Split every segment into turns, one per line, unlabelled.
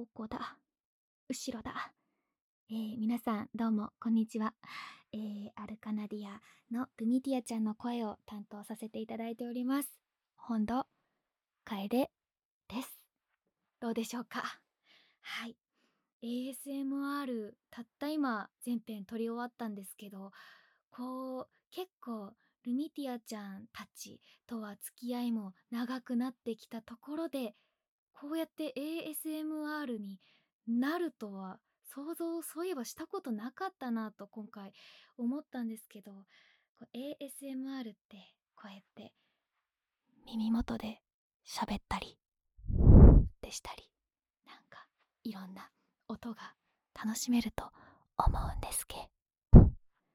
どこだ、後ろだ。皆さんどうもこんにちは。アルカナディアのルミティアちゃんの声を担当させていただいております。本土楓です。どうでしょうか。はい。ASMR たった今全編撮り終わったんですけど、結構ルミティアちゃんたちとは付き合いも長くなってきたところで、こうやって ASMR になるとはそういえばしたことなかったなと今回思ったんですけど、ASMR ってこうやって耳元で喋ったりでしたり、なんかいろんな音が楽しめると思うんですけど、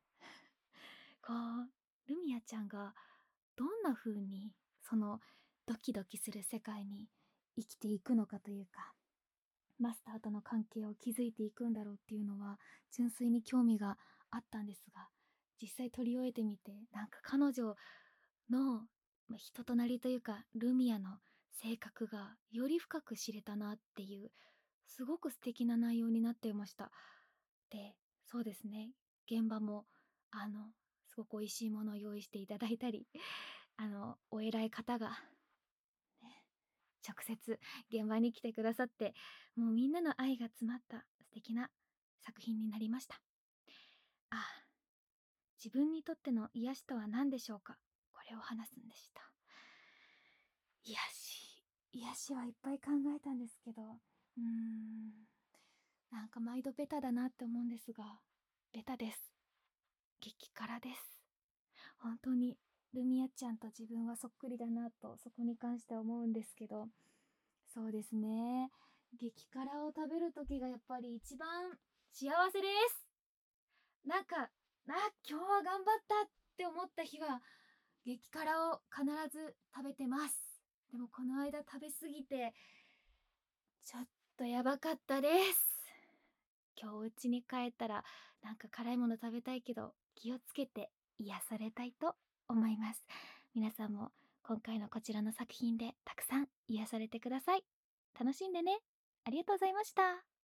ルミアちゃんがどんな風にそのドキドキする世界に生きていくのかというか、マスターとの関係を築いていくんだろうっていうのは純粋に興味があったんですが、実際撮り終えてみて、なんか彼女の人となりというかルミアの性格がより深く知れたなっていう、すごく素敵な内容になっていました。で、そうですね、現場もすごく美味しいものを用意していただいたり、お偉い方がね、直接現場に来てくださって、もうみんなの愛が詰まった素敵な作品になりました。ああ、自分にとっての癒しとは何でしょうか。これを話すんでした。癒しはいっぱい考えたんですけど、なんか毎度ベタだなって思うんですが、ベタです。激辛です。本当にルミアちゃんと自分はそっくりだなと、そこに関しては思うんですけど、そうですね、激辛を食べる時がやっぱり一番幸せです。なんか、今日は頑張ったって思った日は激辛を必ず食べてます。でもこの間食べ過ぎてちょっとやばかったです。今日お家に帰ったらなんか辛いもの食べたいけど、気をつけて癒されたいと思います。皆さんも今回のこちらの作品でたくさん癒されてください。楽しんでね。ありがとうございました。